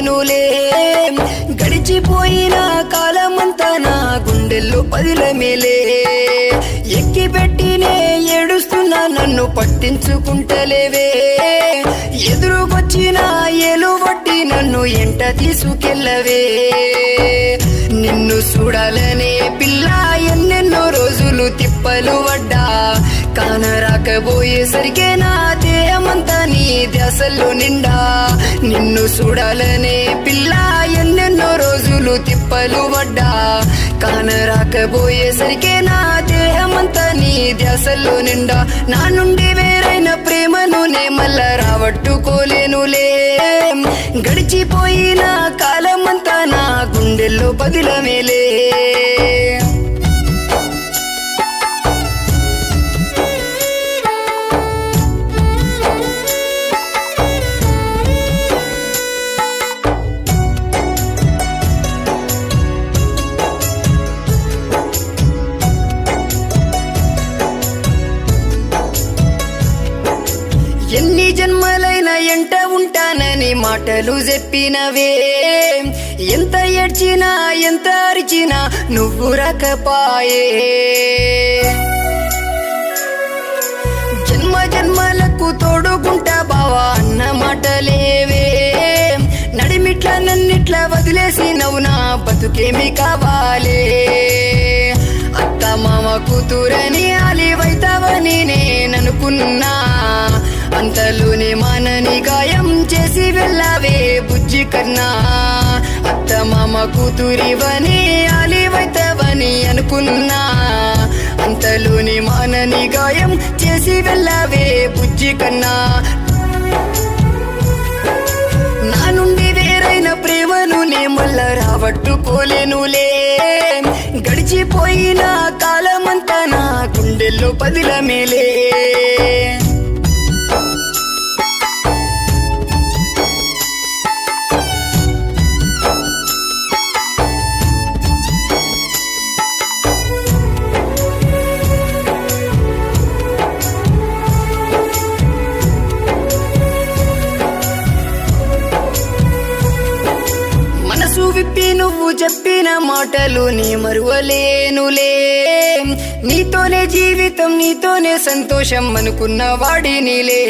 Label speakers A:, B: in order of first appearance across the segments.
A: పట్టించుకోలేనులే గడిచిపోయిన కాలమంతా నా గుండెల్లో పదిలమేలే ఎక్కి పెట్టినే ఏడుస్తున్నా నన్ను పట్టించుకుంటలేవే ఎదురుకొచ్చిన ఏలువట్టి నన్ను ఎంట తీసుకెళ్ళవే నిన్ను చూడాలనే పిల్ల ఎన్నెన్నో రోజులు తిప్పలు పడ్డా కానరాకపోయేసరికే నా దేహమంతా నీ ధ్యాసల్లో నిండా నిన్ను చూడాలనే పిల్ల ఎన్నెన్నో రోజులు తిప్పలు పడ్డా కానరాకపోయేసరికే నా దేహమంతా నీ ధ్యాసల్లో నిండా నా నుండి వేరైన ప్రేమను నే మళ్ళా రాబట్టుకోలేనులే గడిచిపోయిన కాలమంతా నా గుండెల్లో పదిలమేలే ఎన్ని జన్మలైనా ఎంట ఉంటానని మాటలు చెప్పినవే ఎంత ఏడ్చినా ఎంత అరిచినా నువ్వు రాకపాయే జన్మ జన్మలకు తోడుకుంటా బావా అన్న మాటలేవే నడిమిట్లా నన్నిట్లా వదిలేసినవు నా బతుకేమి కావాలే అత్త మామ కూతురని ఆలివైతావని నేననుకున్నా అంతలోనే మానని గాయం చేసి వెళ్ళావే బుజ్జి కన్నా అత్త మామ కూతురివని ఆలివైతావని అనుకున్నా అంతలోనే మానని గాయం చేసి వెళ్ళావే బుజ్జి కన్నా నా నుండి వేరైన ప్రేమను నే మళ్ళా రాబట్టుకోలేనులే గడిచిపోయిన కాలమంతా నా గుండెల్లో పదిలమేలే విప్పి నువ్వు చెప్పిన మాటలు నీ మరువలేనులే నీతోనే జీవితం నీతోనే సంతోషం అనుకున్న వాడినిలే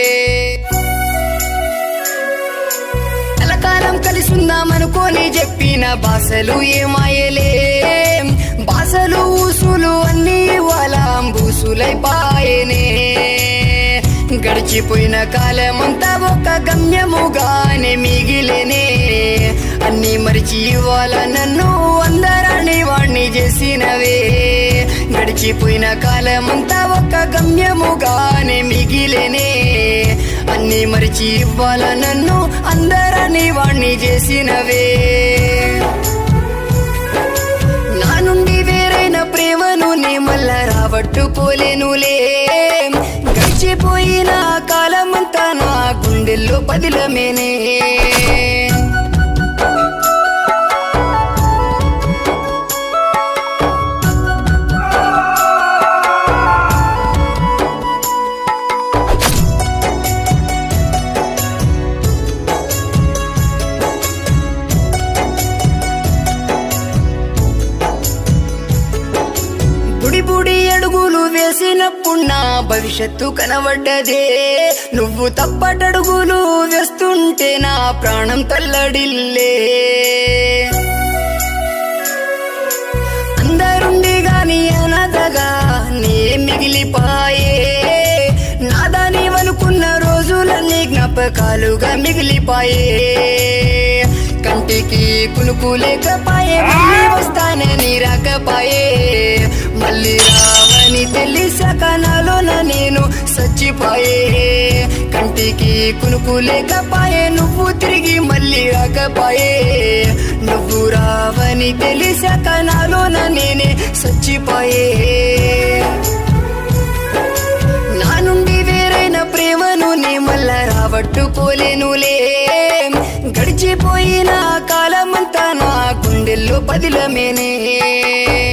A: కలకాలం కలిసుందామనుకోని చెప్పిన బాసలు ఏమాయలే బాసలు ఊసులు అన్నీ వాళ్ళ బూసులైపాయనే గడిచిపోయిన కాలమంతా ఒక గమ్యముగానే మిగిలేనే అన్ని మరిచి ఇవాళ నన్ను అందరాని వాణ్ణి చేసినవే గడిచిపోయిన కాలమంతా ఒక గమ్యముగానే మిగిలేనే అన్ని మరిచి ఇవాళ నన్ను అందరాని వాణ్ణి చేసినవే నా నుండి వేరైన ప్రేమను నే మళ్ళా రాబట్టుకోలేనులే గడిచిపోయిన కాలమంతా నా గుండెల్లో పదిలమేనే బుడి అడుగులు వేసినప్పుడు నా భవిష్యత్తు కనబడ్డదే నువ్వు తప్పటడుగులు వేస్తుంటే నా ప్రాణం తల్లడిల్లే అందరుండి గాని అనాథగా నే మిగిలిపాయే నాదాని వనుకున్న రోజులన్నీ జ్ఞాపకాలుగా మిగిలిపాయే కంటికి కునుకు లేకపాయే మళ్ళీ వస్తానని రాకపాయే మళ్ళీ రావని తెలిసాక నాలోన నేను సచ్చిపాయే కంటికి కునుకు లేకపాయే నువ్వు తిరిగి మళ్ళీ రాకపాయే నువ్వు రావని తెలిసాక నాలోన నేనే సచ్చిపాయే నా నుండి వేరైన ప్రేమను నే మళ్ళా రాబట్టుకోలేనులే గడిచిపోయిన కాలమంతా నా గుండెల్లో పదిలమేనే